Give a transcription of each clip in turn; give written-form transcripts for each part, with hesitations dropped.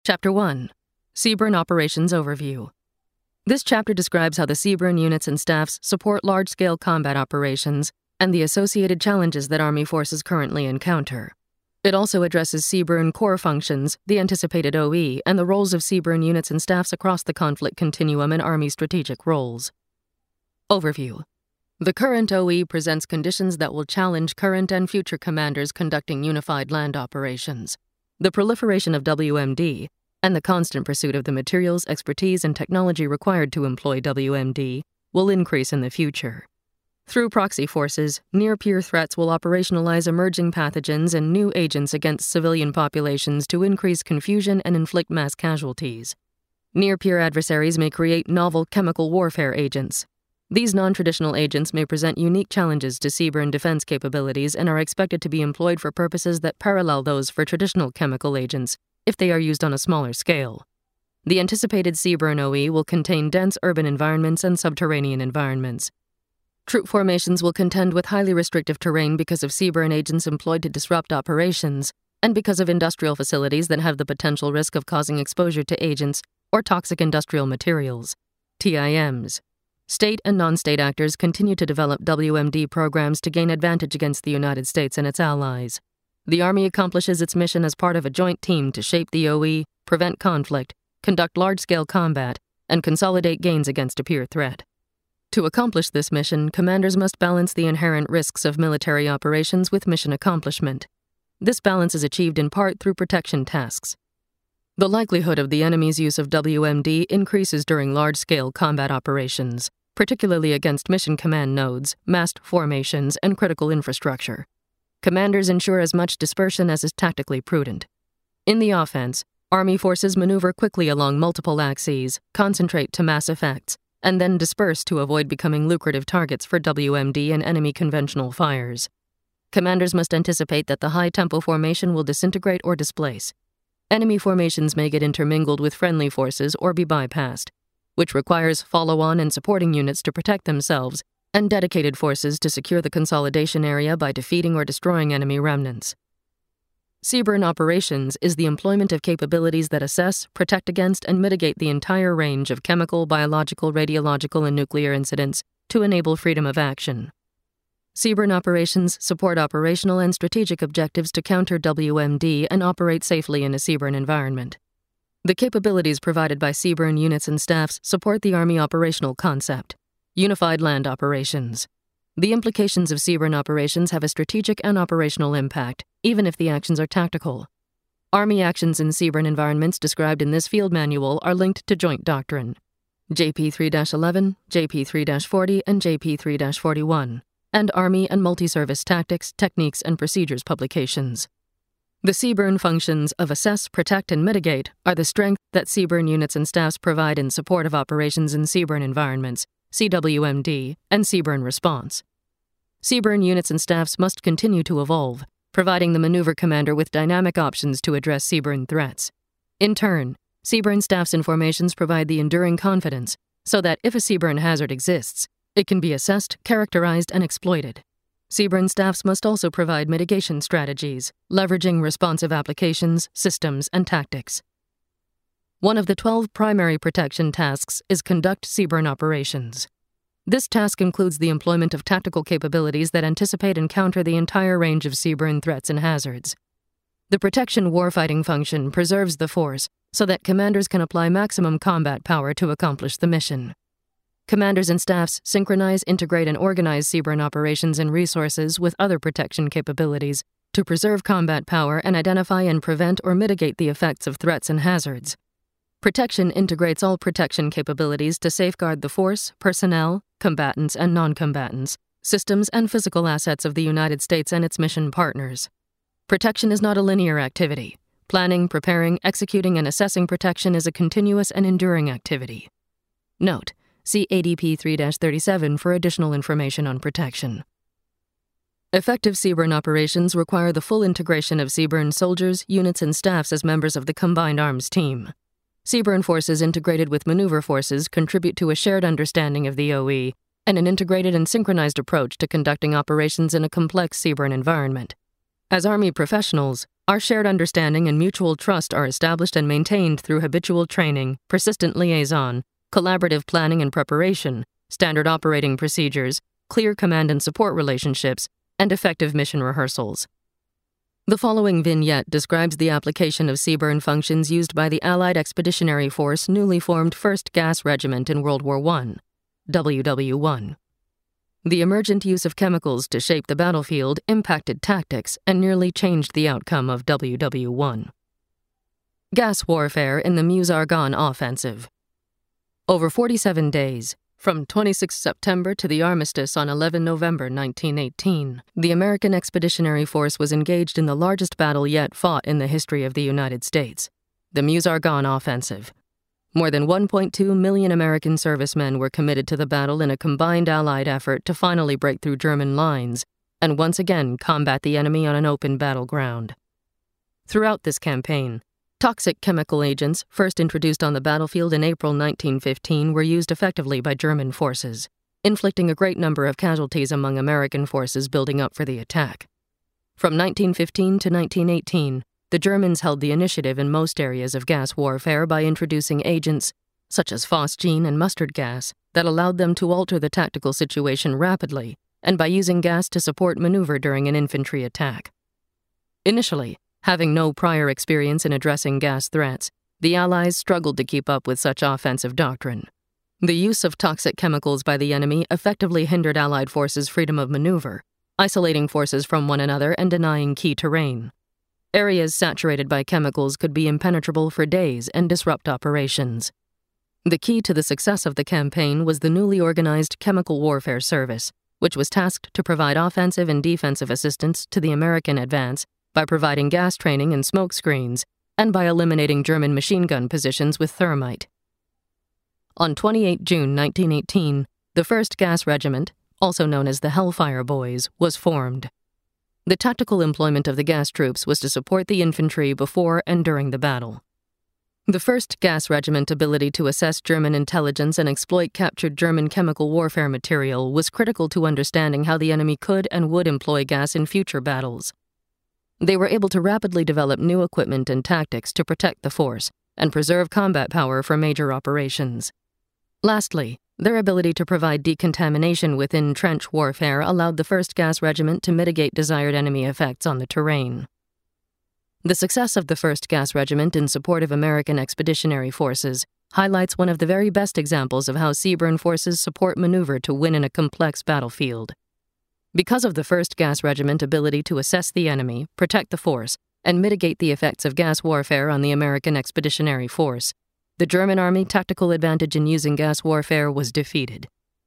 Chapter 1. CBRN Operations Overview. This chapter describes how the CBRN units and staffs support large-scale combat operations and the associated challenges that Army forces currently encounter. It also addresses CBRN core functions, the anticipated OE, and the roles of CBRN units and staffs across the conflict continuum and Army strategic roles. Overview. The current OE presents conditions that will challenge current and future commanders conducting unified land operations. The proliferation of WMD and the constant pursuit of the materials, expertise, and technology required to employ WMD will increase in the future. Through proxy forces, near-peer threats will operationalize emerging pathogens and new agents against civilian populations to increase confusion and inflict mass casualties. Near-peer adversaries may create novel chemical warfare agents. These non-traditional agents may present unique challenges to CBRN defense capabilities and are expected to be employed for purposes that parallel those for traditional chemical agents, if they are used on a smaller scale. The anticipated CBRN OE will contain dense urban environments and subterranean environments. Troop formations will contend with highly restrictive terrain because of CBRN agents employed to disrupt operations, and because of industrial facilities that have the potential risk of causing exposure to agents or toxic industrial materials, TIMs. State and non-state actors continue to develop WMD programs to gain advantage against the United States and its allies. The Army accomplishes its mission as part of a joint team to shape the OE, prevent conflict, conduct large-scale combat, and consolidate gains against a peer threat. To accomplish this mission, commanders must balance the inherent risks of military operations with mission accomplishment. This balance is achieved in part through protection tasks. The likelihood of the enemy's use of WMD increases during large-scale combat operations, particularly against mission command nodes, massed formations, and critical infrastructure. Commanders ensure as much dispersion as is tactically prudent. In the offense, Army forces maneuver quickly along multiple axes, concentrate to mass effects, and then disperse to avoid becoming lucrative targets for WMD and enemy conventional fires. Commanders must anticipate that the high-tempo formation will disintegrate or displace. Enemy formations may get intermingled with friendly forces or be bypassed, which requires follow-on and supporting units to protect themselves and dedicated forces to secure the consolidation area by defeating or destroying enemy remnants. CBRN operations is the employment of capabilities that assess, protect against, and mitigate the entire range of chemical, biological, radiological, and nuclear incidents to enable freedom of action. CBRN operations support operational and strategic objectives to counter WMD and operate safely in a CBRN environment. The capabilities provided by CBRN units and staffs support the Army operational concept, unified land operations. The implications of CBRN operations have a strategic and operational impact, even if the actions are tactical. Army actions in CBRN environments described in this field manual are linked to joint doctrine, JP3-11, JP3-40, and JP3-41, and Army and Multi-Service Tactics, Techniques, and Procedures publications. The CBRN functions of assess, protect, and mitigate are the strength that CBRN units and staffs provide in support of operations in CBRN environments, CWMD, and CBRN response. CBRN units and staffs must continue to evolve, providing the maneuver commander with dynamic options to address CBRN threats. In turn, CBRN staffs and formations provide the enduring confidence so that if a CBRN hazard exists, it can be assessed, characterized, and exploited. CBRN staffs must also provide mitigation strategies, leveraging responsive applications, systems, and tactics. One of the 12 primary protection tasks is conduct CBRN operations. This task includes the employment of tactical capabilities that anticipate and counter the entire range of CBRN threats and hazards. The protection warfighting function preserves the force so that commanders can apply maximum combat power to accomplish the mission. Commanders and staffs synchronize, integrate, and organize CBRN operations and resources with other protection capabilities to preserve combat power and identify and prevent or mitigate the effects of threats and hazards. Protection integrates all protection capabilities to safeguard the force, personnel, combatants, and non-combatants, systems, and physical assets of the United States and its mission partners. Protection is not a linear activity. Planning, preparing, executing, and assessing protection is a continuous and enduring activity. Note: see ADP 3-37 for additional information on protection. Effective CBRN operations require the full integration of CBRN soldiers, units, and staffs as members of the Combined Arms team. CBRN forces integrated with maneuver forces contribute to a shared understanding of the OE and an integrated and synchronized approach to conducting operations in a complex CBRN environment. As Army professionals, Our shared understanding and mutual trust are established and maintained through habitual training, persistent liaison, collaborative planning and preparation, standard operating procedures, clear command and support relationships, and effective mission rehearsals. The following vignette describes the application of CBRN functions used by the Allied Expeditionary Force newly formed 1st Gas Regiment in World War I, WW1. The emergent use of chemicals to shape the battlefield impacted tactics and nearly changed the outcome of WW1. Gas warfare in the Meuse-Argonne offensive. Over 47 days, from 26 September to the armistice on 11 November 1918, the American Expeditionary Force was engaged in the largest battle yet fought in the history of the United States, the Meuse-Argonne offensive. More than 1.2 million American servicemen were committed to the battle in a combined Allied effort to finally break through German lines and once again combat the enemy on an open battleground. Throughout this campaign, toxic chemical agents, first introduced on the battlefield in April 1915, were used effectively by German forces, inflicting a great number of casualties among American forces building up for the attack. From 1915 to 1918, the Germans held the initiative in most areas of gas warfare by introducing agents, such as phosgene and mustard gas, that allowed them to alter the tactical situation rapidly, and by using gas to support maneuver during an infantry attack. Initially, having no prior experience in addressing gas threats, the Allies struggled to keep up with such offensive doctrine. The use of toxic chemicals by the enemy effectively hindered Allied forces' freedom of maneuver, isolating forces from one another and denying key terrain. Areas saturated by chemicals could be impenetrable for days and disrupt operations. The key to the success of the campaign was the newly organized Chemical Warfare Service, which was tasked to provide offensive and defensive assistance to the American advance by providing gas training and smoke screens, and by eliminating German machine gun positions with thermite. On 28 June 1918, the 1st Gas Regiment, also known as the Hellfire Boys, was formed. The tactical employment of the gas troops was to support the infantry before and during the battle. The 1st Gas Regiment ability to assess German intelligence and exploit captured German chemical warfare material was critical to understanding how the enemy could and would employ gas in future battles. They were able to rapidly develop new equipment and tactics to protect the force and preserve combat power for major operations. Lastly, their ability to provide decontamination within trench warfare allowed the 1st Gas Regiment to mitigate desired enemy effects on the terrain. The success of the 1st Gas Regiment in support of American expeditionary forces highlights one of the very best examples of how CBRN forces support maneuver to win in a complex battlefield. Because of the 1st Gas Regiment ability to assess the enemy, protect the force, and mitigate the effects of gas warfare on the American Expeditionary Force, the German Army tactical advantage in using gas warfare was defeated.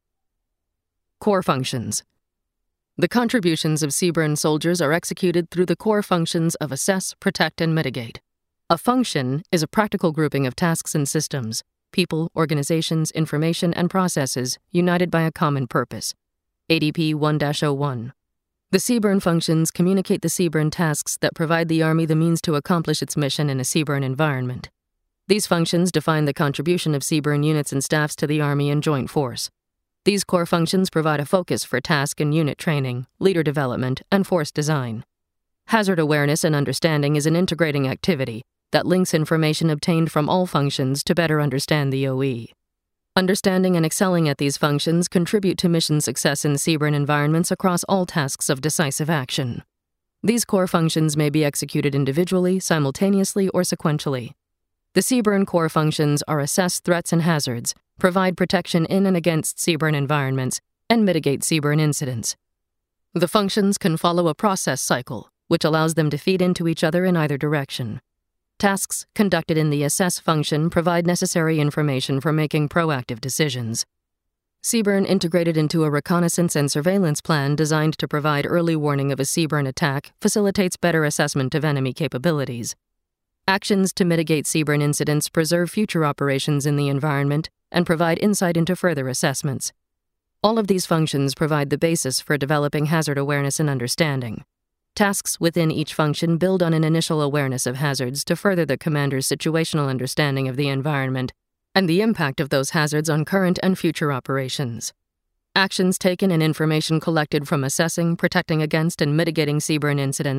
Core functions. The contributions of CBRN soldiers are executed through the core functions of assess, protect, and mitigate. A function is a practical grouping of tasks and systems, people, organizations, information, and processes united by a common purpose. ADP 1-01. The CBRN functions communicate the CBRN tasks that provide the Army the means to accomplish its mission in a CBRN environment. These functions define the contribution of CBRN units and staffs to the Army and Joint Force. These core functions provide a focus for task and unit training, leader development, and force design. Hazard awareness and understanding is an integrating activity that links information obtained from all functions to better understand the OE. Understanding and excelling at these functions contribute to mission success in CBRN environments across all tasks of decisive action. These core functions may be executed individually, simultaneously, or sequentially. The CBRN core functions are assess threats and hazards, provide protection in and against CBRN environments, and mitigate CBRN incidents. The functions can follow a process cycle, which allows them to feed into each other in either direction. Tasks conducted in the assess function provide necessary information for making proactive decisions. CBRN integrated into a reconnaissance and surveillance plan designed to provide early warning of a CBRN attack facilitates better assessment of enemy capabilities. Actions to mitigate CBRN incidents preserve future operations in the environment and provide insight into further assessments. All of these functions provide the basis for developing hazard awareness and understanding. Tasks within each function build on an initial awareness of hazards to further the commander's situational understanding of the environment and the impact of those hazards on current and future operations. Actions taken and information collected from assessing, protecting against, and mitigating CBRN incidents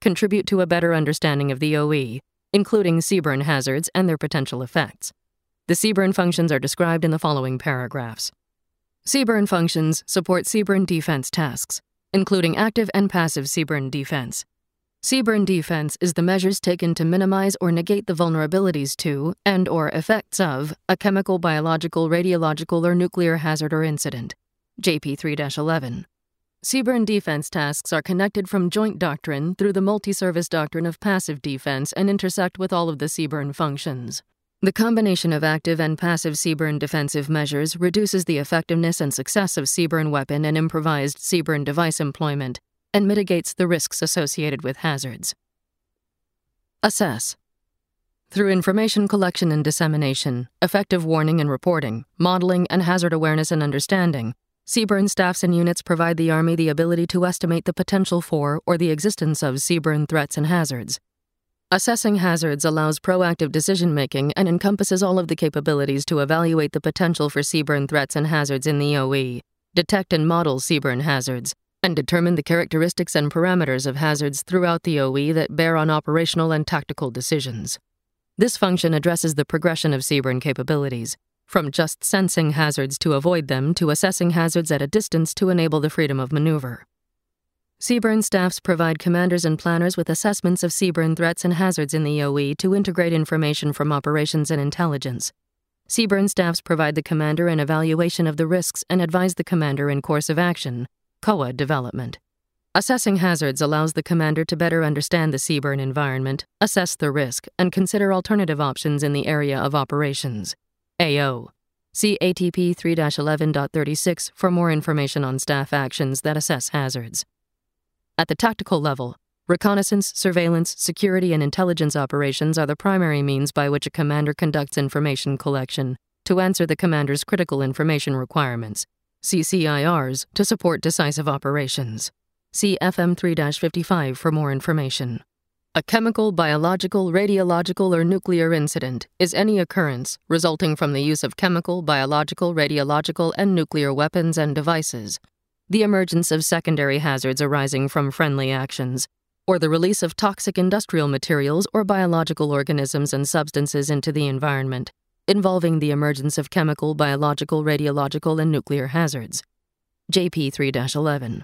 contribute to a better understanding of the OE, including CBRN hazards and their potential effects. The CBRN functions are described in the following paragraphs. CBRN functions support CBRN defense tasks, including active and passive CBRN defense. CBRN defense is the measures taken to minimize or negate the vulnerabilities to and/or effects of a chemical, biological, radiological, or nuclear hazard or incident. JP 3-11. CBRN defense tasks are connected from joint doctrine through the multi-service doctrine of passive defense and intersect with all of the CBRN functions. The combination of active and passive CBRN defensive measures reduces the effectiveness and success of CBRN weapon and improvised CBRN device employment and mitigates the risks associated with hazards. Assess. Through information collection and dissemination, effective warning and reporting, modeling, and hazard awareness and understanding, CBRN staffs and units provide the Army the ability to estimate the potential for or the existence of CBRN threats and hazards. Assessing hazards allows proactive decision-making and encompasses all of the capabilities to evaluate the potential for CBRN threats and hazards in the OE, detect and model CBRN hazards, and determine the characteristics and parameters of hazards throughout the OE that bear on operational and tactical decisions. This function addresses the progression of CBRN capabilities, from just sensing hazards to avoid them to assessing hazards at a distance to enable the freedom of maneuver. CBRN staffs provide commanders and planners with assessments of CBRN threats and hazards in the OE to integrate information from operations and intelligence. CBRN staffs provide the commander an evaluation of the risks and advise the commander in course of action, COA development. Assessing hazards allows the commander to better understand the CBRN environment, assess the risk, and consider alternative options in the area of operations. AO. See ATP 3-11.36 for more information on staff actions that assess hazards. At the tactical level, reconnaissance, surveillance, security, and intelligence operations are the primary means by which a commander conducts information collection to answer the commander's critical information requirements, CCIRs, to support decisive operations. See FM 3-55 for more information. A chemical, biological, radiological, or nuclear incident is any occurrence resulting from the use of chemical, biological, radiological, and nuclear weapons and devices, the emergence of secondary hazards arising from friendly actions, or the release of toxic industrial materials or biological organisms and substances into the environment, involving the emergence of chemical, biological, radiological, and nuclear hazards. JP 3-11.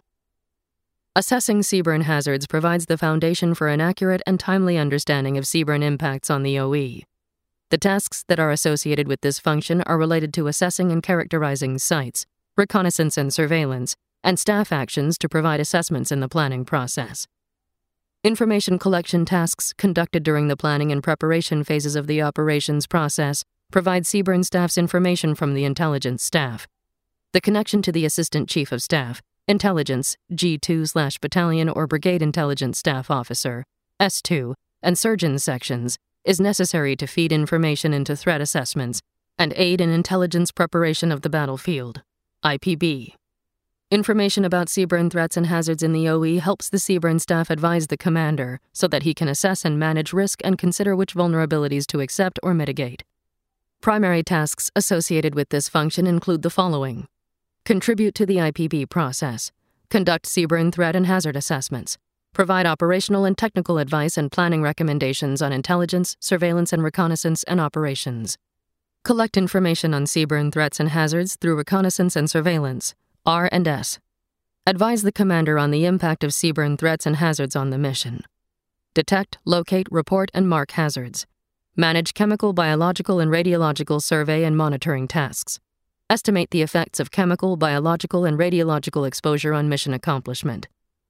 Assessing CBRN hazards provides the foundation for an accurate and timely understanding of CBRN impacts on the OE. The tasks that are associated with this function are related to assessing and characterizing sites, reconnaissance and surveillance, and staff actions to provide assessments in the planning process. Information collection tasks conducted during the planning and preparation phases of the operations process provide CBRN staffs information from the intelligence staff. The connection to the Assistant Chief of Staff, Intelligence, G2/Battalion or Brigade Intelligence Staff Officer, S2, and Surgeon sections is necessary to feed information into threat assessments and aid in intelligence preparation of the battlefield, IPB. Information about CBRN threats and hazards in the OE helps the CBRN staff advise the commander so that he can assess and manage risk and consider which vulnerabilities to accept or mitigate. Primary tasks associated with this function include the following: contribute to the IPB process, conduct CBRN threat and hazard assessments, provide operational and technical advice and planning recommendations on intelligence, surveillance and reconnaissance and operations, collect information on CBRN threats and hazards through reconnaissance and surveillance, R&S, advise the commander on the impact of CBRN threats and hazards on the mission, detect, locate, report, and mark hazards, manage chemical, biological, and radiological survey and monitoring tasks, estimate the effects of chemical, biological, and radiological exposure on mission accomplishment.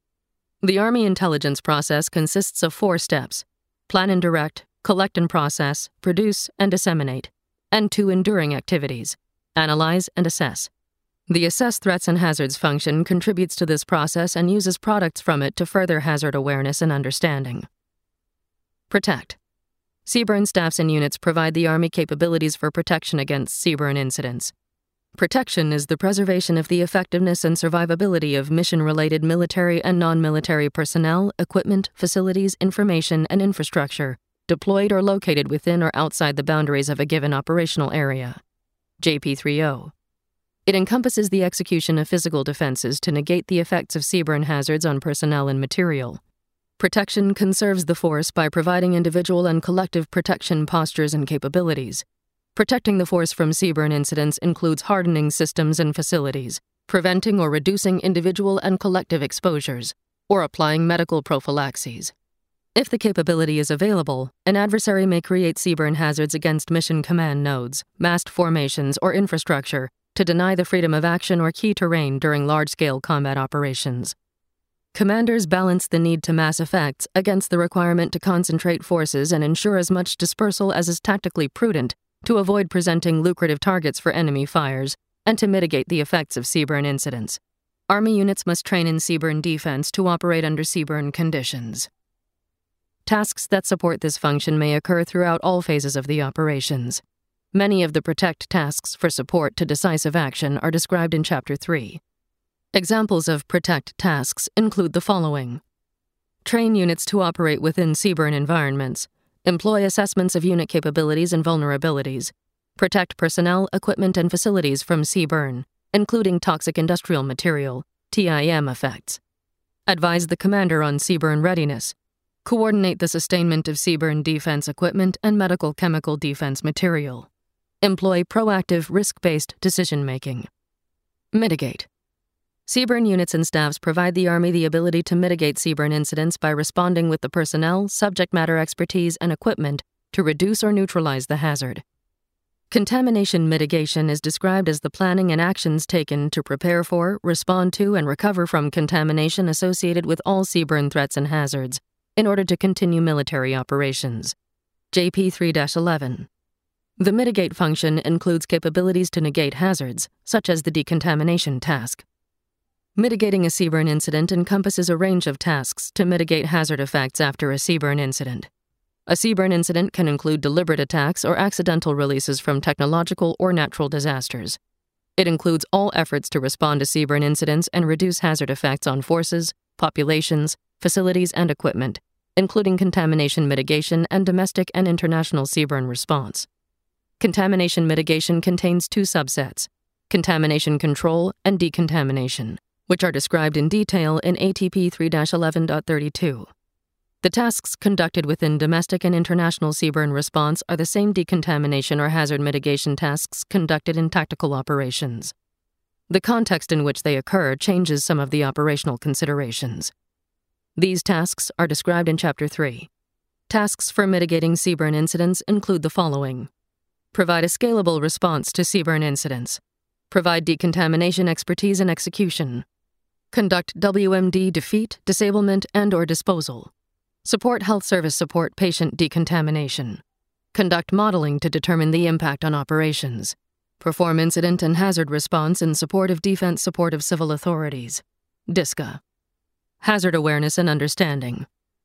The Army intelligence process consists of 4 steps: plan and direct, collect and process, produce and disseminate, and 2 enduring activities: analyze and assess. The assess threats and hazards function contributes to this process and uses products from it to further hazard awareness and understanding. Protect. CBRN staffs and units provide the Army capabilities for protection against CBRN incidents. Protection is the preservation of the effectiveness and survivability of mission-related military and non-military personnel, equipment, facilities, information, and infrastructure deployed or located within or outside the boundaries of a given operational area. JP30. It encompasses the execution of physical defenses to negate the effects of CBRN hazards on personnel and material. Protection conserves the force by providing individual and collective protection postures and capabilities. Protecting the force from CBRN incidents includes hardening systems and facilities, preventing or reducing individual and collective exposures, or applying medical prophylaxes. If the capability is available, an adversary may create CBRN hazards against mission command nodes, massed formations, or infrastructure to deny the freedom of action or key terrain during large-scale combat operations. Commanders balance the need to mass effects against the requirement to concentrate forces and ensure as much dispersal as is tactically prudent to avoid presenting lucrative targets for enemy fires and to mitigate the effects of CBRN incidents. Army units must train in CBRN defense to operate under CBRN conditions. Tasks that support this function may occur throughout all phases of the operations. Many of the protect tasks for support to decisive action are described in Chapter 3. Examples of protect tasks include the following: train units to operate within CBRN environments, employ assessments of unit capabilities and vulnerabilities, protect personnel, equipment, and facilities from CBRN, including toxic industrial material, TIM effects, advise the commander on CBRN readiness, coordinate the sustainment of CBRN defense equipment and medical chemical defense material, employ proactive risk-based decision-making. Mitigate. CBRN units and staffs provide the Army the ability to mitigate CBRN incidents by responding with the personnel, subject matter expertise, and equipment to reduce or neutralize the hazard. Contamination mitigation is described as the planning and actions taken to prepare for, respond to, and recover from contamination associated with all CBRN threats and hazards in order to continue military operations. JP 3-11. The mitigate function includes capabilities to negate hazards, such as the decontamination task. Mitigating a CBRN incident encompasses a range of tasks to mitigate hazard effects after a CBRN incident. A CBRN incident can include deliberate attacks or accidental releases from technological or natural disasters. It includes all efforts to respond to CBRN incidents and reduce hazard effects on forces, populations, facilities, and equipment, including contamination mitigation and domestic and international CBRN response. Contamination mitigation contains two subsets: contamination control and decontamination, which are described in detail in ATP 3-11.32. The tasks conducted within domestic and international CBRN response are the same decontamination or hazard mitigation tasks conducted in tactical operations. The context in which they occur changes some of the operational considerations. These tasks are described in Chapter 3. Tasks for mitigating CBRN incidents include the following: provide a scalable response to CBRN incidents, provide decontamination expertise and execution, conduct WMD defeat, disablement, and/or disposal, support health service support patient decontamination, conduct modeling to determine the impact on operations, perform incident and hazard response in support of defense support of civil authorities, DISCA. Hazard awareness and understanding.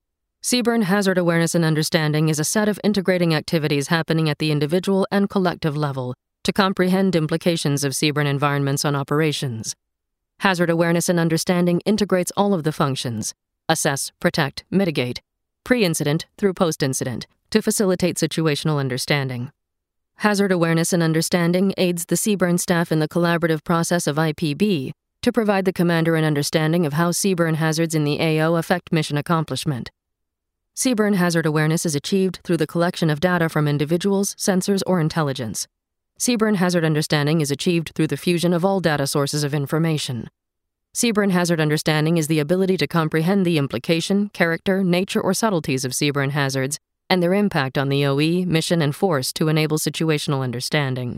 CBRN hazard awareness and understanding is a set of integrating activities happening at the individual and collective level to comprehend implications of CBRN environments on operations. Hazard awareness and understanding integrates all of the functions: assess, protect, mitigate, pre-incident through post-incident, to facilitate situational understanding. Hazard awareness and understanding aids the CBRN staff in the collaborative process of IPB to provide the commander an understanding of how CBRN hazards in the AO affect mission accomplishment. CBRN hazard awareness is achieved through the collection of data from individuals, sensors, or intelligence. CBRN hazard understanding is achieved through the fusion of all data sources of information. CBRN hazard understanding is the ability to comprehend the implication, character, nature, or subtleties of CBRN hazards and their impact on the OE, mission, and force to enable situational understanding.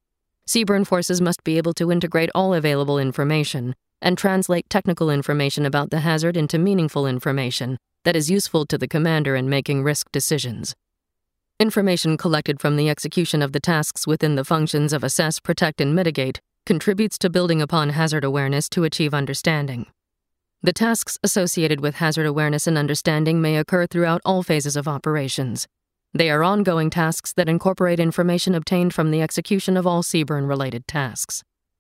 CBRN forces must be able to integrate all available information and translate technical information about the hazard into meaningful information that is useful to the commander in making risk decisions. Information collected from the execution of the tasks within the functions of assess, protect, and mitigate contributes to building upon hazard awareness to achieve understanding. The tasks associated with hazard awareness and understanding may occur throughout all phases of operations. They are ongoing tasks that incorporate information obtained from the execution of all CBRN-related tasks.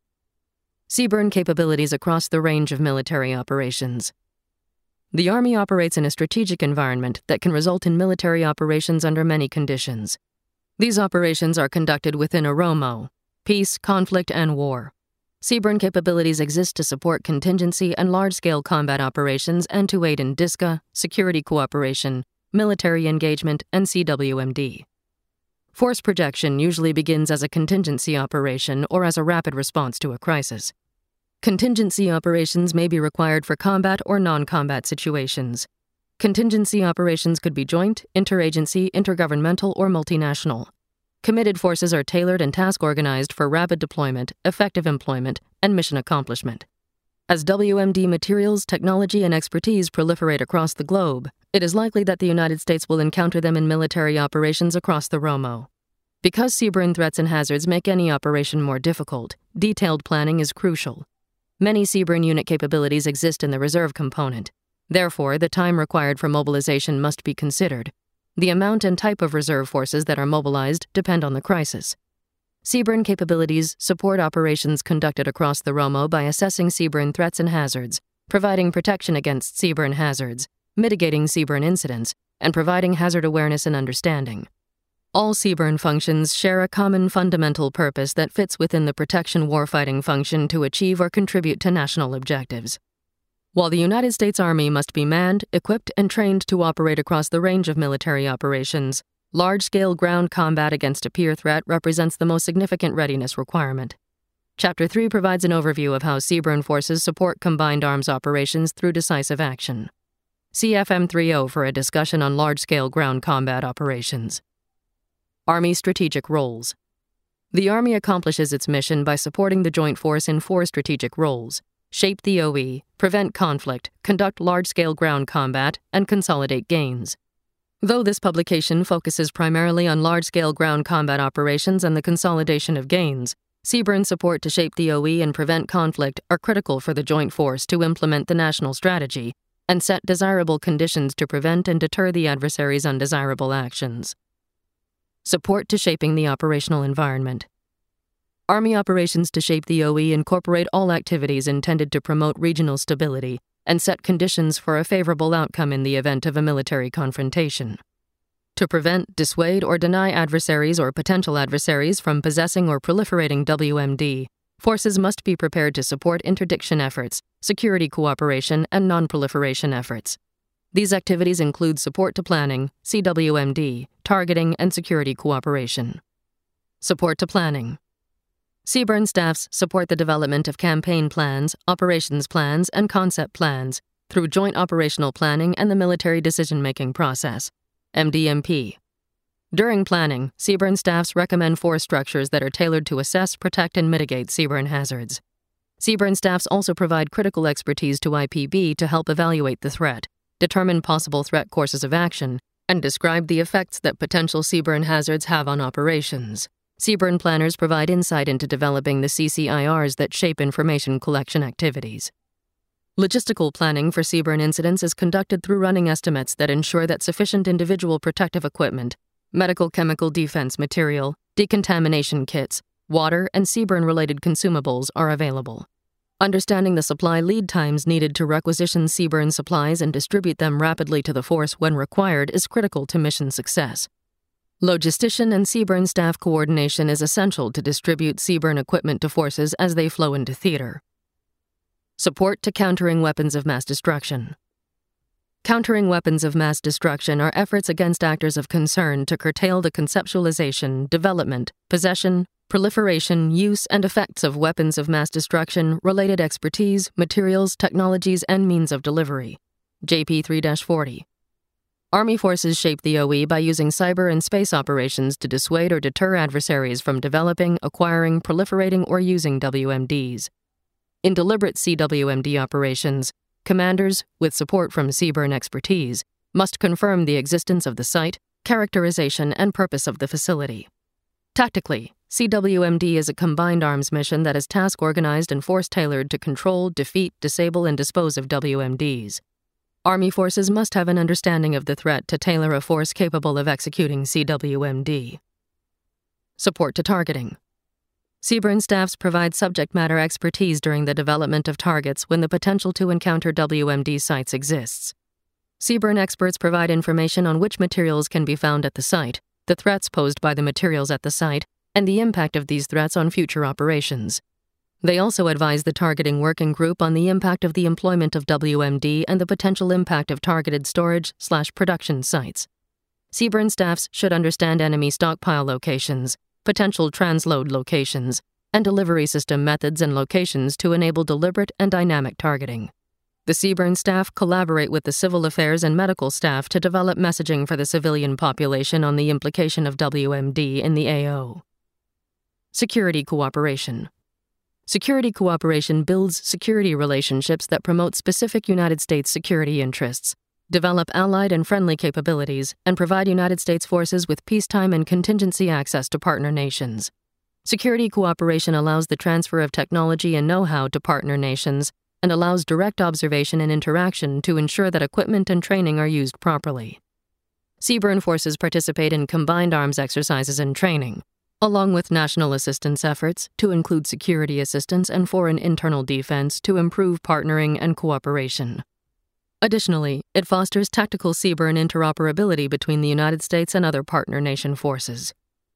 CBRN capabilities across the range of military operations. The Army operates in a strategic environment that can result in military operations under many conditions. These operations are conducted within a ROMO: peace, conflict, and war. CBRN capabilities exist to support contingency and large-scale combat operations and to aid in DISCA, security cooperation, military engagement, and CWMD. Force projection usually begins as a contingency operation or as a rapid response to a crisis. Contingency operations may be required for combat or non-combat situations. Contingency operations could be joint, interagency, intergovernmental, or multinational. Committed forces are tailored and task-organized for rapid deployment, effective employment, and mission accomplishment. As WMD materials, technology, and expertise proliferate across the globe, it is likely that the United States will encounter them in military operations across the ROMO. Because CBRN threats and hazards make any operation more difficult, detailed planning is crucial. Many CBRN unit capabilities exist in the reserve component. Therefore, the time required for mobilization must be considered. The amount and type of reserve forces that are mobilized depend on the crisis. CBRN capabilities support operations conducted across the ROMO by assessing CBRN threats and hazards, providing protection against CBRN hazards, mitigating CBRN incidents, and providing hazard awareness and understanding. All CBRN functions share a common fundamental purpose that fits within the protection warfighting function to achieve or contribute to national objectives. While the United States Army must be manned, equipped, and trained to operate across the range of military operations, large-scale ground combat against a peer threat represents the most significant readiness requirement. Chapter 3 provides an overview of how CBRN forces support combined arms operations through decisive action. See FM 3.0 for a discussion on large-scale ground combat operations. Army strategic roles. The Army accomplishes its mission by supporting the Joint Force in 4 strategic roles: shape the OE, prevent conflict, conduct large-scale ground combat, and consolidate gains. Though this publication focuses primarily on large-scale ground combat operations and the consolidation of gains, CBRN support to shape the OE and prevent conflict are critical for the Joint Force to implement the national strategy and set desirable conditions to prevent and deter the adversary's undesirable actions. Support to shaping the operational environment. Army operations to shape the OE incorporate all activities intended to promote regional stability and set conditions for a favorable outcome in the event of a military confrontation. To prevent, dissuade, or deny adversaries or potential adversaries from possessing or proliferating WMD, forces must be prepared to support interdiction efforts, security cooperation, and non-proliferation efforts. These activities include support to planning, CWMD, targeting, and security cooperation. Support to planning. CBRN staffs support the development of campaign plans, operations plans, and concept plans through joint operational planning and the military decision-making process, MDMP. During planning, CBRN staffs recommend force structures that are tailored to assess, protect, and mitigate CBRN hazards. CBRN staffs also provide critical expertise to IPB to help evaluate the threat, determine possible threat courses of action, and describe the effects that potential CBRN hazards have on operations. CBRN planners provide insight into developing the CCIRs that shape information collection activities. Logistical planning for CBRN incidents is conducted through running estimates that ensure that sufficient individual protective equipment, medical chemical defense material, decontamination kits, water, and CBRN-related consumables are available. Understanding the supply lead times needed to requisition CBRN supplies and distribute them rapidly to the force when required is critical to mission success. Logistician and CBRN staff coordination is essential to distribute CBRN equipment to forces as they flow into theater. Support to countering weapons of mass destruction. Countering weapons of mass destruction are efforts against actors of concern to curtail the conceptualization, development, possession, proliferation, use, and effects of weapons of mass destruction, related expertise, materials, technologies, and means of delivery. JP 3-40. Army forces shape the OE by using cyber and space operations to dissuade or deter adversaries from developing, acquiring, proliferating, or using WMDs. In deliberate CWMD operations, commanders, with support from CBRN expertise, must confirm the existence of the site, characterization, and purpose of the facility. Tactically, CWMD is a combined arms mission that is task-organized and force-tailored to control, defeat, disable, and dispose of WMDs. Army forces must have an understanding of the threat to tailor a force capable of executing CWMD. Support to targeting. CBRN staffs provide subject matter expertise during the development of targets when the potential to encounter WMD sites exists. CBRN experts provide information on which materials can be found at the site, the threats posed by the materials at the site, and the impact of these threats on future operations. They also advise the targeting working group on the impact of the employment of WMD and the potential impact of targeted storage/production sites. CBRN staffs should understand enemy stockpile locations, potential transload locations, and delivery system methods and locations to enable deliberate and dynamic targeting. The CBRN staff collaborate with the civil affairs and medical staff to develop messaging for the civilian population on the implication of WMD in the AO. Security cooperation. Security cooperation builds security relationships that promote specific United States security interests, develop allied and friendly capabilities, and provide United States forces with peacetime and contingency access to partner nations. Security cooperation allows the transfer of technology and know-how to partner nations and allows direct observation and interaction to ensure that equipment and training are used properly. CBRN forces participate in combined arms exercises and training, along with national assistance efforts to include security assistance and foreign internal defense to improve partnering and cooperation. Additionally, it fosters tactical CBRN interoperability between the United States and other partner nation forces.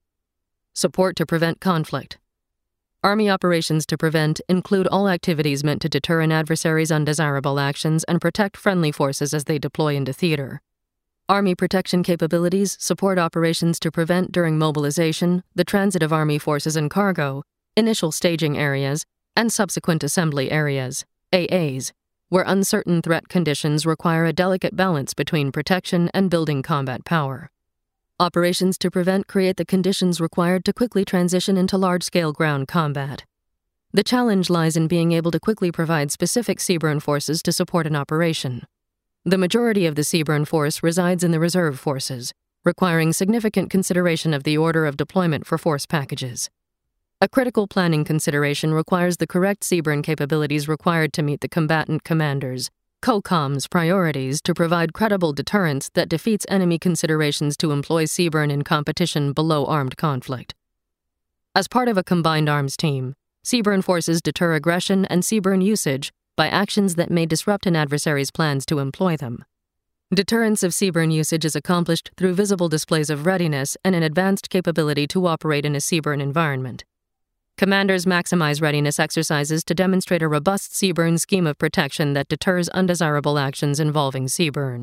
Support to prevent conflict. Army operations to prevent include all activities meant to deter an adversary's undesirable actions and protect friendly forces as they deploy into theater. Army protection capabilities support operations to prevent during mobilization, the transit of Army forces and cargo, initial staging areas, and subsequent assembly areas, AAs, where uncertain threat conditions require a delicate balance between protection and building combat power. Operations to prevent create the conditions required to quickly transition into large-scale ground combat. The challenge lies in being able to quickly provide specific CBRN forces to support an operation. The majority of the CBRN force resides in the reserve forces, requiring significant consideration of the order of deployment for force packages. A critical planning consideration requires the correct CBRN capabilities required to meet the combatant commanders' COCOM's priorities to provide credible deterrence that defeats enemy considerations to employ CBRN in competition below armed conflict. As part of a combined arms team, CBRN forces deter aggression and CBRN usage by actions that may disrupt an adversary's plans to employ them. Deterrence of CBRN usage is accomplished through visible displays of readiness and an advanced capability to operate in a CBRN environment. Commanders maximize readiness exercises to demonstrate a robust CBRN scheme of protection that deters undesirable actions involving CBRN.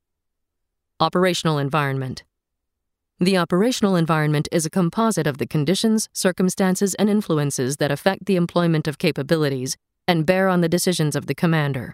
Operational environment. The operational environment is a composite of the conditions, circumstances, and influences that affect the employment of capabilities and bear on the decisions of the commander.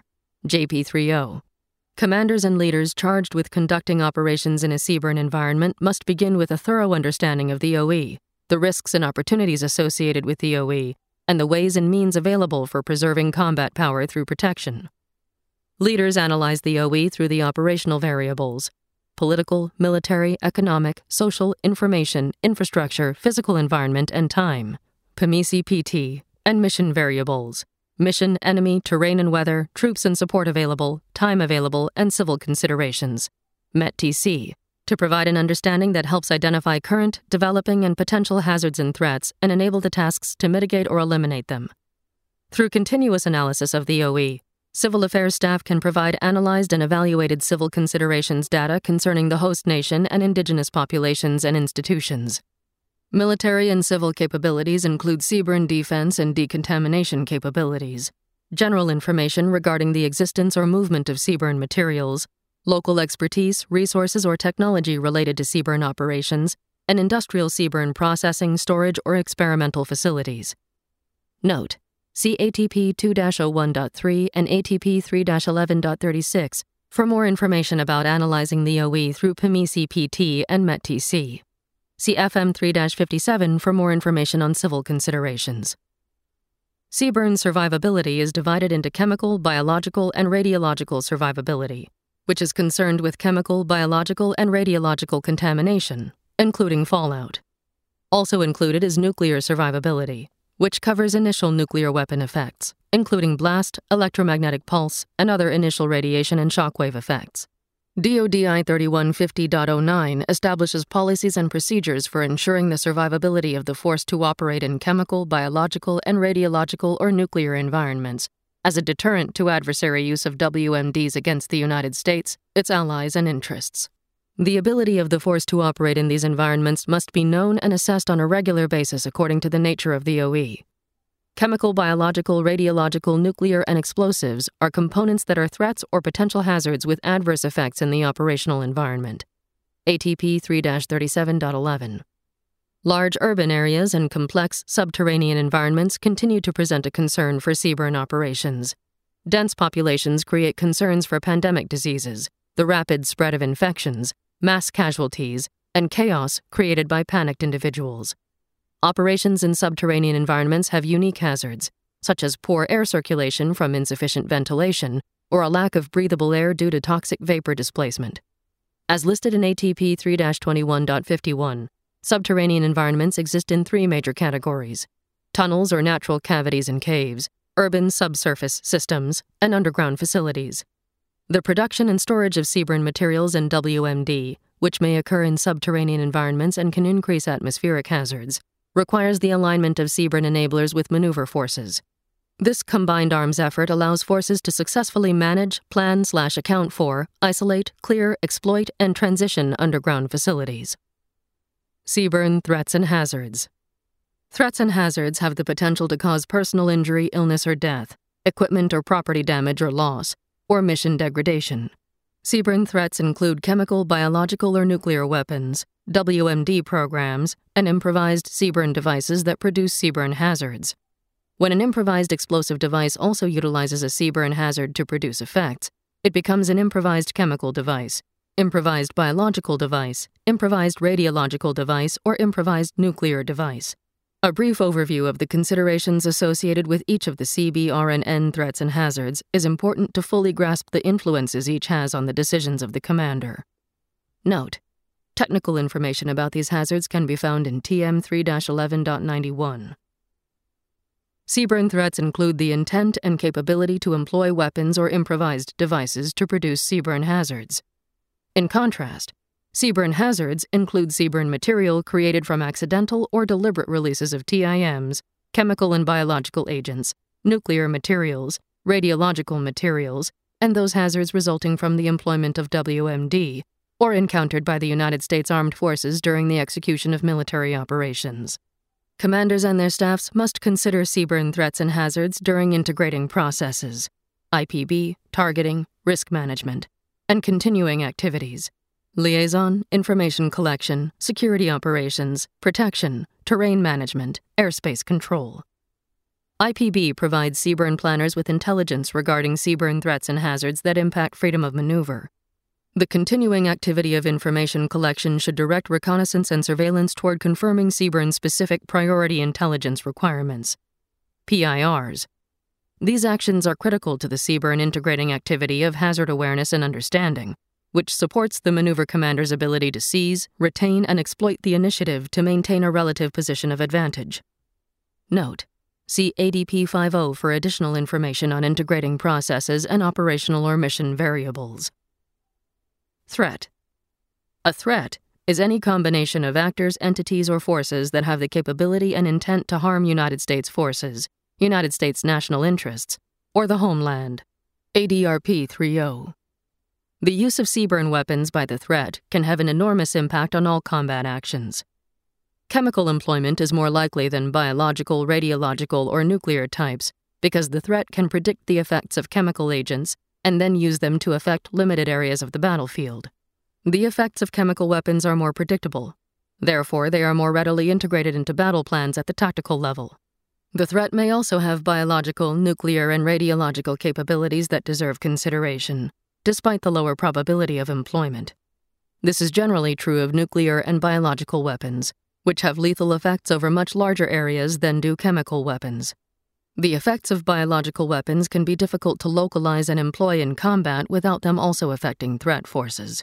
JP30. Commanders and leaders charged with conducting operations in a CBRN environment must begin with a thorough understanding of the OE, the risks and opportunities associated with the OE, and the ways and means available for preserving combat power through protection. Leaders analyze the OE through the operational variables: political, military, economic, social, information, infrastructure, physical environment, and time, PMECPT, and mission variables: mission, enemy, terrain and weather, troops and support available, time available, and civil considerations, METTC, to provide an understanding that helps identify current, developing, and potential hazards and threats and enable the tasks to mitigate or eliminate them. Through continuous analysis of the OE, civil affairs staff can provide analyzed and evaluated civil considerations data concerning the host nation and indigenous populations and institutions. Military and civil capabilities include CBRN defense and decontamination capabilities, general information regarding the existence or movement of CBRN materials, local expertise, resources, or technology related to CBRN operations, and industrial CBRN processing, storage, or experimental facilities. Note: see ATP 2-01.3 and ATP 3-11.36 for more information about analyzing the OE through PMECPT and METTC. See FM 3-57 for more information on civil considerations. CBRN survivability is divided into chemical, biological, and radiological survivability, which is concerned with chemical, biological, and radiological contamination, including fallout. Also included is nuclear survivability, which covers initial nuclear weapon effects, including blast, electromagnetic pulse, and other initial radiation and shockwave effects. DoDI 3150.09 establishes policies and procedures for ensuring the survivability of the force to operate in chemical, biological, and radiological or nuclear environments, as a deterrent to adversary use of WMDs against the United States, its allies, and interests. The ability of the force to operate in these environments must be known and assessed on a regular basis according to the nature of the OE. Chemical, biological, radiological, nuclear, and explosives are components that are threats or potential hazards with adverse effects in the operational environment. ATP 3-37.11. Large urban areas and complex subterranean environments continue to present a concern for CBRN operations. Dense populations create concerns for pandemic diseases, the rapid spread of infections, mass casualties, and chaos created by panicked individuals. Operations in subterranean environments have unique hazards, such as poor air circulation from insufficient ventilation or a lack of breathable air due to toxic vapor displacement. As listed in ATP 3-21.51, subterranean environments exist in three major categories: tunnels or natural cavities and caves, urban subsurface systems, and underground facilities. The production and storage of CBRN materials and WMD, which may occur in subterranean environments and can increase atmospheric hazards, requires the alignment of CBRN enablers with maneuver forces. This combined arms effort allows forces to successfully manage, plan/account for, isolate, clear, exploit, and transition underground facilities. CBRN threats and hazards. Threats and hazards have the potential to cause personal injury, illness, or death, equipment or property damage or loss, or mission degradation. CBRN threats include chemical, biological, or nuclear weapons, WMD programs, and improvised CBRN devices that produce CBRN hazards. When an improvised explosive device also utilizes a CBRN hazard to produce effects, it becomes an improvised chemical device, improvised biological device, improvised radiological device, or improvised nuclear device. A brief overview of the considerations associated with each of the CBRN threats and hazards is important to fully grasp the influences each has on the decisions of the commander. Note: technical information about these hazards can be found in TM 3-11.91. CBRN threats include the intent and capability to employ weapons or improvised devices to produce CBRN hazards. In contrast, CBRN hazards include CBRN material created from accidental or deliberate releases of TIMs, chemical and biological agents, nuclear materials, radiological materials, and those hazards resulting from the employment of WMD, or encountered by the United States Armed Forces during the execution of military operations. Commanders and their staffs must consider CBRN threats and hazards during integrating processes, IPB, targeting, risk management, and continuing activities, liaison, information collection, security operations, protection, terrain management, airspace control. IPB provides CBRN planners with intelligence regarding CBRN threats and hazards that impact freedom of maneuver. The continuing activity of information collection should direct reconnaissance and surveillance toward confirming CBRN-specific priority intelligence requirements, PIRs. These actions are critical to the CBRN integrating activity of hazard awareness and understanding, which supports the maneuver commander's ability to seize, retain, and exploit the initiative to maintain a relative position of advantage. Note: see ADP 50 for additional information on integrating processes and operational or mission variables. Threat. A threat is any combination of actors, entities, or forces that have the capability and intent to harm United States forces, United States national interests, or the homeland. ADRP 30. The use of CBRN weapons by the threat can have an enormous impact on all combat actions. Chemical employment is more likely than biological, radiological, or nuclear types because the threat can predict the effects of chemical agents and then use them to affect limited areas of the battlefield. The effects of chemical weapons are more predictable. Therefore, they are more readily integrated into battle plans at the tactical level. The threat may also have biological, nuclear, and radiological capabilities that deserve consideration, despite the lower probability of employment. This is generally true of nuclear and biological weapons, which have lethal effects over much larger areas than do chemical weapons. The effects of biological weapons can be difficult to localize and employ in combat without them also affecting threat forces.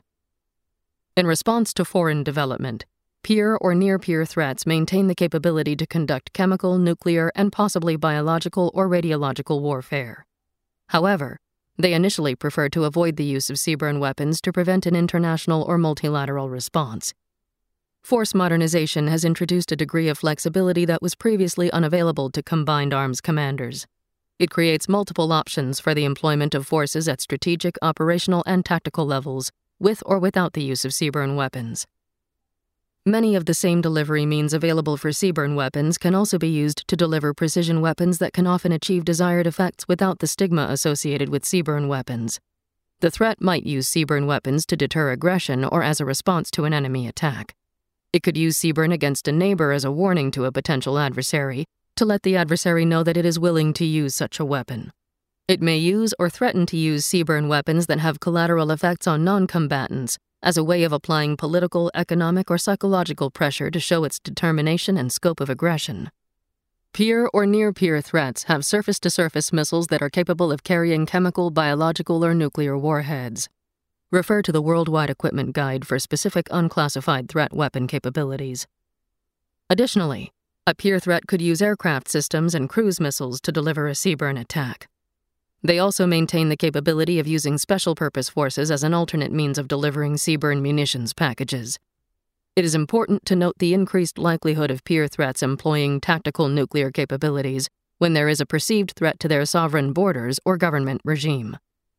In response to foreign development, peer or near-peer threats maintain the capability to conduct chemical, nuclear, and possibly biological or radiological warfare. However, they initially prefer to avoid the use of CBRN weapons to prevent an international or multilateral response. Force modernization has introduced a degree of flexibility that was previously unavailable to combined arms commanders. It creates multiple options for the employment of forces at strategic, operational, and tactical levels, with or without the use of CBRN weapons. Many of the same delivery means available for CBRN weapons can also be used to deliver precision weapons that can often achieve desired effects without the stigma associated with CBRN weapons. The threat might use CBRN weapons to deter aggression or as a response to an enemy attack. It could use CBRN against a neighbor as a warning to a potential adversary, to let the adversary know that it is willing to use such a weapon. It may use or threaten to use CBRN weapons that have collateral effects on non-combatants, as a way of applying political, economic, or psychological pressure to show its determination and scope of aggression. Peer or near-peer threats have surface-to-surface missiles that are capable of carrying chemical, biological, or nuclear warheads. Refer to the Worldwide Equipment Guide for specific unclassified threat weapon capabilities. Additionally, a peer threat could use aircraft systems and cruise missiles to deliver a CBRN attack. They also maintain the capability of using special-purpose forces as an alternate means of delivering CBRN munitions packages. It is important to note the increased likelihood of peer threats employing tactical nuclear capabilities when there is a perceived threat to their sovereign borders or government regime.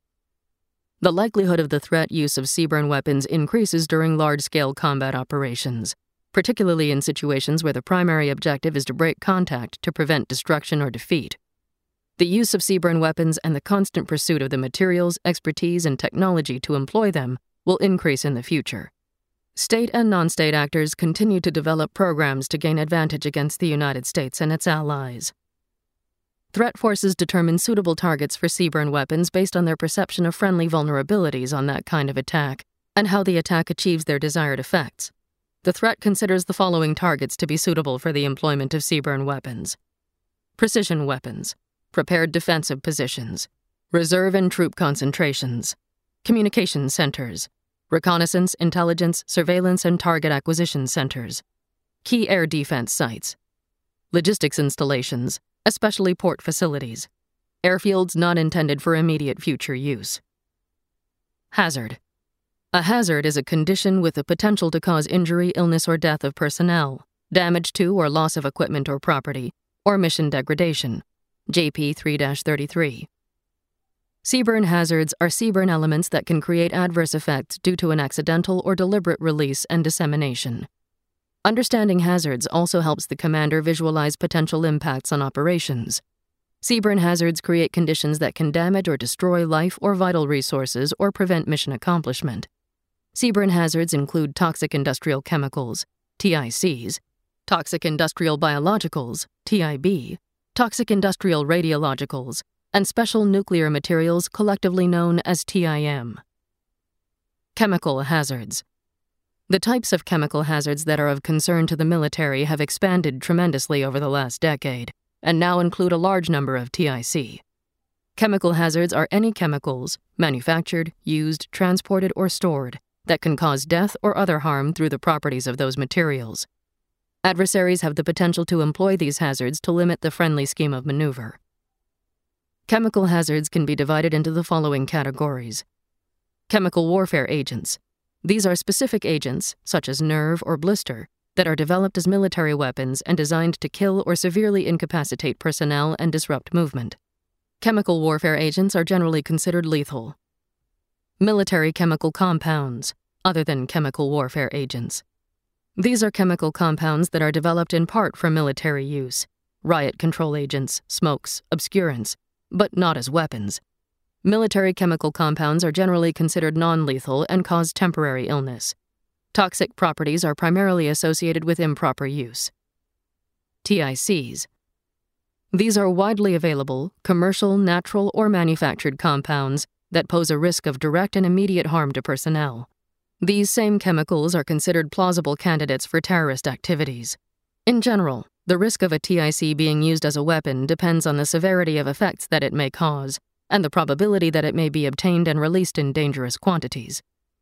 The likelihood of the threat use of CBRN weapons increases during large-scale combat operations, particularly in situations where the primary objective is to break contact to prevent destruction or defeat. The use of CBRN weapons and the constant pursuit of the materials, expertise, and technology to employ them will increase in the future. State and non-state actors continue to develop programs to gain advantage against the United States and its allies. Threat forces determine suitable targets for CBRN weapons based on their perception of friendly vulnerabilities on that kind of attack and how the attack achieves their desired effects. The threat considers the following targets to be suitable for the employment of CBRN weapons: precision weapons, prepared defensive positions, reserve and troop concentrations, communication centers, reconnaissance, intelligence, surveillance, and target acquisition centers, key air defense sites, logistics installations, especially port facilities, airfields not intended for immediate future use. Hazard. A hazard is a condition with the potential to cause injury, illness, or death of personnel, damage to or loss of equipment or property, or mission degradation. JP 3-33. CBRN hazards are CBRN elements that can create adverse effects due to an accidental or deliberate release and dissemination. Understanding hazards also helps the commander visualize potential impacts on operations. CBRN hazards create conditions that can damage or destroy life or vital resources or prevent mission accomplishment. CBRN hazards include toxic industrial chemicals, TICs, toxic industrial biologicals, TIB, toxic industrial radiologicals, and special nuclear materials collectively known as TIM. Chemical hazards. The types of chemical hazards that are of concern to the military have expanded tremendously over the last decade, and now include a large number of TIC. Chemical hazards are any chemicals, manufactured, used, transported, or stored, that can cause death or other harm through the properties of those materials. Adversaries have the potential to employ these hazards to limit the friendly scheme of maneuver. Chemical hazards can be divided into the following categories. Chemical warfare agents. These are specific agents, such as nerve or blister, that are developed as military weapons and designed to kill or severely incapacitate personnel and disrupt movement. Chemical warfare agents are generally considered lethal. Military chemical compounds, other than chemical warfare agents. These are chemical compounds that are developed in part for military use, riot control agents, smokes, obscurants, but not as weapons. Military chemical compounds are generally considered non-lethal and cause temporary illness. Toxic properties are primarily associated with improper use. TICs. These are widely available, commercial, natural, or manufactured compounds that pose a risk of direct and immediate harm to personnel. These same chemicals are considered plausible candidates for terrorist activities. In general, the risk of a TIC being used as a weapon depends on the severity of effects that it may cause, and the probability that it may be obtained and released in dangerous quantities.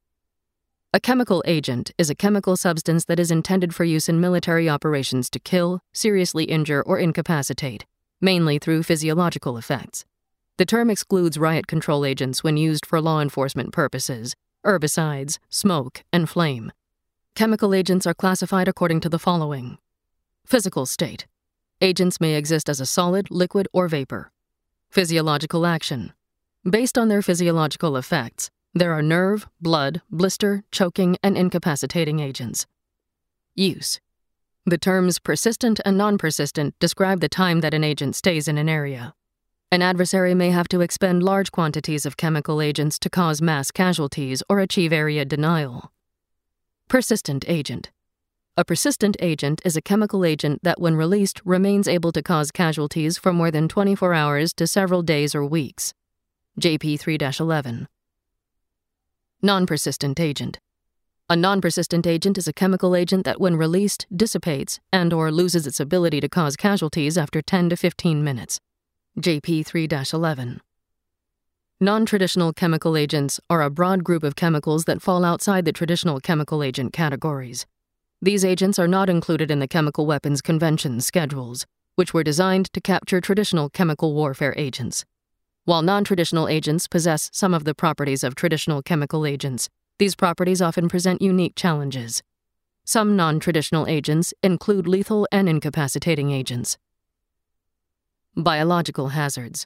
A chemical agent is a chemical substance that is intended for use in military operations to kill, seriously injure, or incapacitate, mainly through physiological effects. The term excludes riot control agents when used for law enforcement purposes, herbicides, smoke, and flame. Chemical agents are classified according to the following. Physical state. Agents may exist as a solid, liquid, or vapor. Physiological action. Based on their physiological effects, there are nerve, blood, blister, choking, and incapacitating agents. Use. The terms persistent and non-persistent describe the time that an agent stays in an area. An adversary may have to expend large quantities of chemical agents to cause mass casualties or achieve area denial. Persistent agent. A persistent agent is a chemical agent that, when released, remains able to cause casualties for more than 24 hours to several days or weeks. JP 3-11. Non-persistent agent. A non-persistent agent is a chemical agent that, when released, dissipates and/or loses its ability to cause casualties after 10 to 15 minutes. JP 3-11. Non-traditional chemical agents are a broad group of chemicals that fall outside the traditional chemical agent categories. These agents are not included in the Chemical Weapons Convention schedules, which were designed to capture traditional chemical warfare agents. While non-traditional agents possess some of the properties of traditional chemical agents, these properties often present unique challenges. Some non-traditional agents include lethal and incapacitating agents. Biological hazards.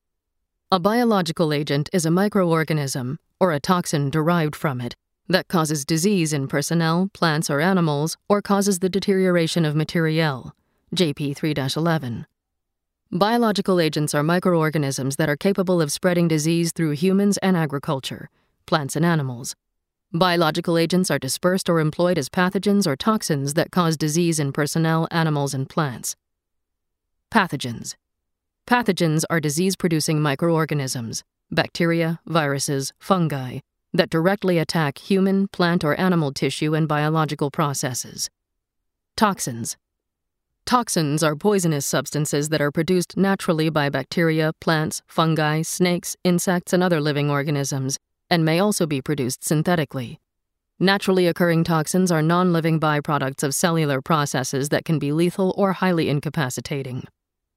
A biological agent is a microorganism, or a toxin derived from it, that causes disease in personnel, plants, or animals, or causes the deterioration of materiel. JP 3-11. Biological agents are microorganisms that are capable of spreading disease through humans and agriculture, plants and animals. Biological agents are dispersed or employed as pathogens or toxins that cause disease in personnel, animals, and plants. Pathogens. Pathogens are disease-producing microorganisms, bacteria, viruses, fungi, that directly attack human, plant, or animal tissue and biological processes. Toxins. Toxins are poisonous substances that are produced naturally by bacteria, plants, fungi, snakes, insects, and other living organisms, and may also be produced synthetically. Naturally occurring toxins are non-living byproducts of cellular processes that can be lethal or highly incapacitating.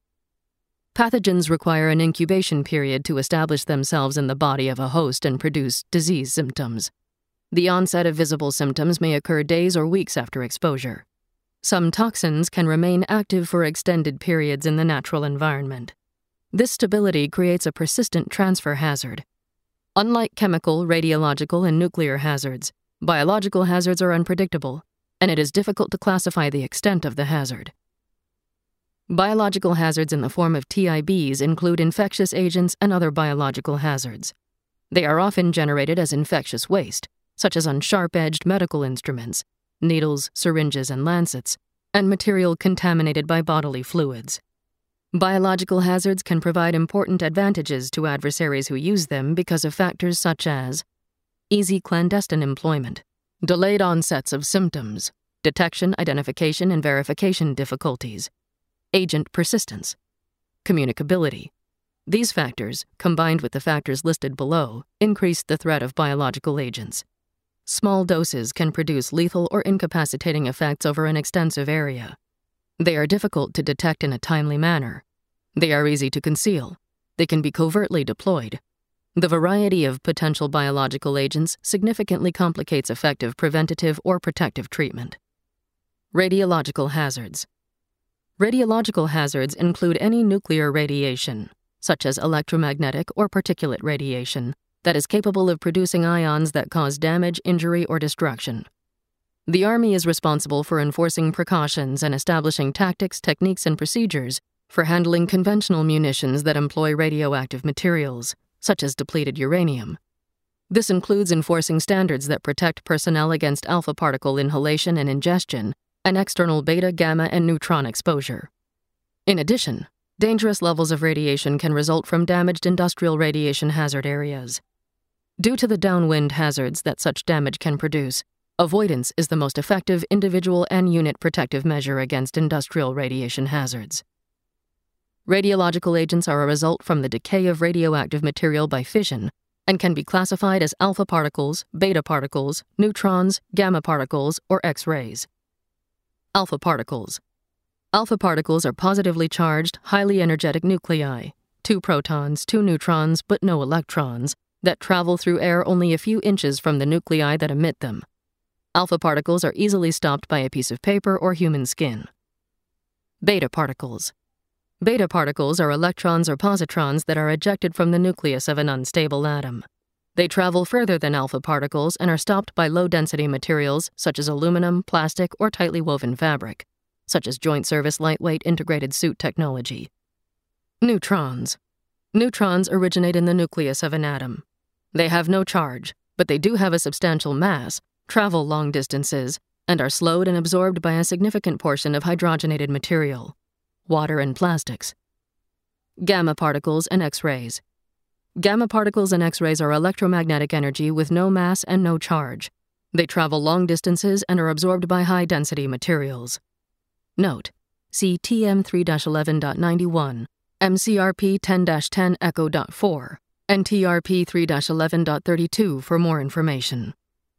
Pathogens require an incubation period to establish themselves in the body of a host and produce disease symptoms. The onset of visible symptoms may occur days or weeks after exposure. Some toxins can remain active for extended periods in the natural environment. This stability creates a persistent transfer hazard. Unlike chemical, radiological, and nuclear hazards, biological hazards are unpredictable, and it is difficult to classify the extent of the hazard. Biological hazards in the form of TIBs include infectious agents and other biological hazards. They are often generated as infectious waste, such as on sharp-edged medical instruments, needles, syringes, and lancets, and material contaminated by bodily fluids. Biological hazards can provide important advantages to adversaries who use them because of factors such as easy clandestine employment, delayed onsets of symptoms, detection, identification, and verification difficulties, agent persistence, communicability. These factors, combined with the factors listed below, increase the threat of biological agents. Small doses can produce lethal or incapacitating effects over an extensive area. They are difficult to detect in a timely manner. They are easy to conceal. They can be covertly deployed. The variety of potential biological agents significantly complicates effective preventative or protective treatment. Radiological hazards. Radiological hazards include any nuclear radiation, such as electromagnetic or particulate radiation, that is capable of producing ions that cause damage, injury, or destruction. The Army is responsible for enforcing precautions and establishing tactics, techniques, and procedures for handling conventional munitions that employ radioactive materials, such as depleted uranium. This includes enforcing standards that protect personnel against alpha particle inhalation and ingestion, and external beta, gamma, and neutron exposure. In addition, dangerous levels of radiation can result from damaged industrial radiation hazard areas. Due to the downwind hazards that such damage can produce, avoidance is the most effective individual and unit protective measure against industrial radiation hazards. Radiological agents are a result from the decay of radioactive material by fission and can be classified as alpha particles, beta particles, neutrons, gamma particles, or X-rays. Alpha particles. Alpha particles are positively charged, highly energetic nuclei, 2 protons, 2 neutrons, but no electrons, that travel through air only a few inches from the nuclei that emit them. Alpha particles are easily stopped by a piece of paper or human skin. Beta particles. Beta particles are electrons or positrons that are ejected from the nucleus of an unstable atom. They travel further than alpha particles and are stopped by low-density materials such as aluminum, plastic, or tightly woven fabric, such as joint service lightweight integrated suit technology. Neutrons. Neutrons originate in the nucleus of an atom. They have no charge, but they do have a substantial mass, travel long distances, and are slowed and absorbed by a significant portion of hydrogenated material, water and plastics. Gamma particles and X-rays. Gamma particles and X-rays are electromagnetic energy with no mass and no charge. They travel long distances and are absorbed by high-density materials. Note: see TM 3-11.91, MCRP 10-10 Echo.4, and TRP 3-11.32 for more information.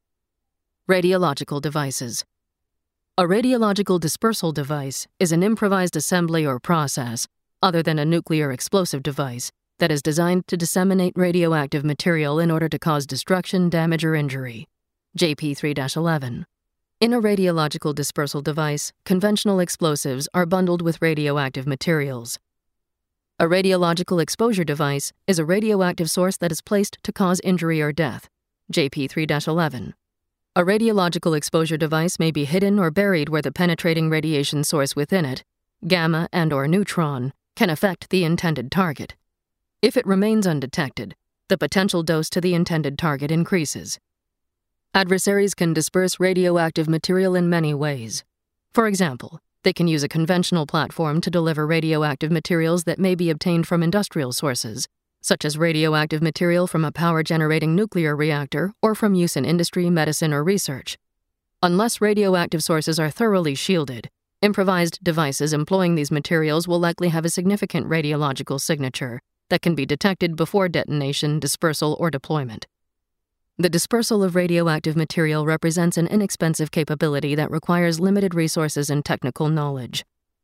Radiological devices. A radiological dispersal device is an improvised assembly or process, other than a nuclear explosive device, that is designed to disseminate radioactive material in order to cause destruction, damage, or injury. JP 3-11. In a radiological dispersal device, conventional explosives are bundled with radioactive materials. A radiological exposure device is a radioactive source that is placed to cause injury or death. JP 3-11. A radiological exposure device may be hidden or buried where the penetrating radiation source within it, gamma and/or neutron, can affect the intended target. If it remains undetected, the potential dose to the intended target increases. Adversaries can disperse radioactive material in many ways. For example, they can use a conventional platform to deliver radioactive materials that may be obtained from industrial sources, such as radioactive material from a power-generating nuclear reactor or from use in industry, medicine, or research. Unless radioactive sources are thoroughly shielded, improvised devices employing these materials will likely have a significant radiological signature that can be detected before detonation, dispersal, or deployment. The dispersal of radioactive material represents an inexpensive capability that requires limited resources and technical knowledge.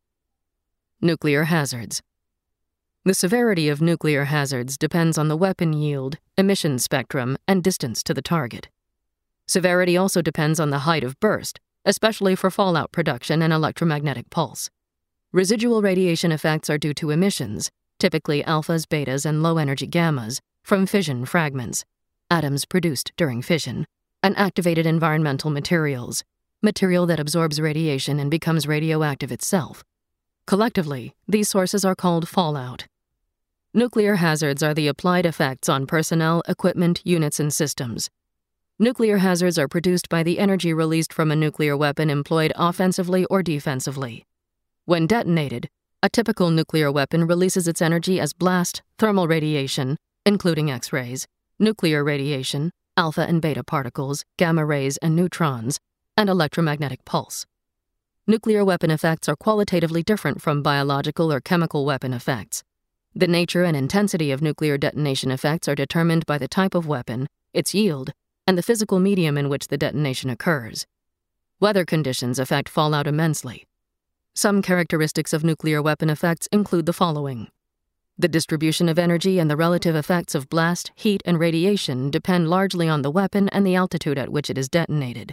Nuclear hazards. The severity of nuclear hazards depends on the weapon yield, emission spectrum, and distance to the target. Severity also depends on the height of burst, especially for fallout production and electromagnetic pulse. Residual radiation effects are due to emissions, typically alphas, betas, and low-energy gammas, from fission fragments, atoms produced during fission, and activated environmental materials, material that absorbs radiation and becomes radioactive itself. Collectively, these sources are called fallout. Nuclear hazards are the applied effects on personnel, equipment, units, and systems. Nuclear hazards are produced by the energy released from a nuclear weapon employed offensively or defensively. When detonated, a typical nuclear weapon releases its energy as blast, thermal radiation, including X-rays, nuclear radiation, alpha and beta particles, gamma rays and neutrons, and electromagnetic pulse. Nuclear weapon effects are qualitatively different from biological or chemical weapon effects. The nature and intensity of nuclear detonation effects are determined by the type of weapon, its yield, and the physical medium in which the detonation occurs. Weather conditions affect fallout immensely. Some characteristics of nuclear weapon effects include the following. The distribution of energy and the relative effects of blast, heat, and radiation depend largely on the weapon and the altitude at which it is detonated.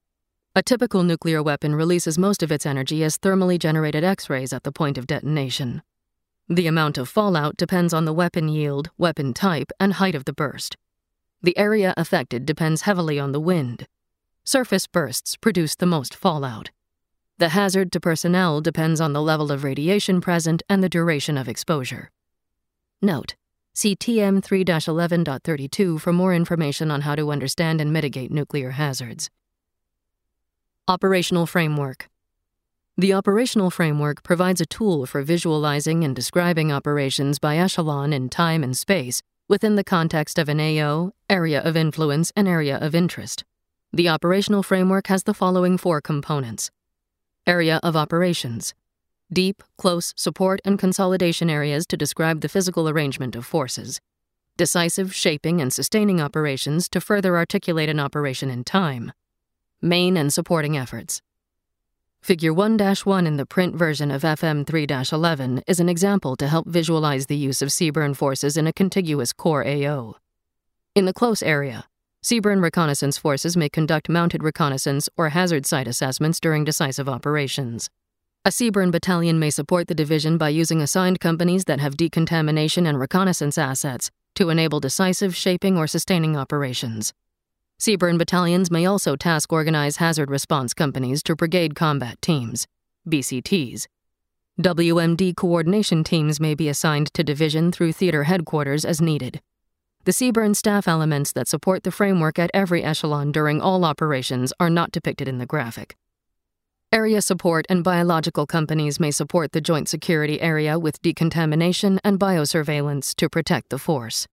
A typical nuclear weapon releases most of its energy as thermally generated X-rays at the point of detonation. The amount of fallout depends on the weapon yield, weapon type, and height of the burst. The area affected depends heavily on the wind. Surface bursts produce the most fallout. The hazard to personnel depends on the level of radiation present and the duration of exposure. Note: see TM 3-11.32 for more information on how to understand and mitigate nuclear hazards. Operational framework. The operational framework provides a tool for visualizing and describing operations by echelon in time and space within the context of an AO, area of influence, and area of interest. The operational framework has the following 4 components. Area of operations. Deep, close support and consolidation areas to describe the physical arrangement of forces. Decisive, shaping, and sustaining operations to further articulate an operation in time. Main and supporting efforts. Figure 1-1 in the print version of FM 3-11 is an example to help visualize the use of CBRN forces in a contiguous core AO. In the close area, CBRN reconnaissance forces may conduct mounted reconnaissance or hazard site assessments during decisive operations. A CBRN battalion may support the division by using assigned companies that have decontamination and reconnaissance assets, to enable decisive shaping or sustaining operations. CBRN battalions may also task-organize hazard response companies to brigade combat teams, BCTs. WMD coordination teams may be assigned to division through theater headquarters as needed. The CBRN staff elements that support the framework at every echelon during all operations are not depicted in the graphic. Area support and biological companies may support the joint security area with decontamination and biosurveillance to protect the force.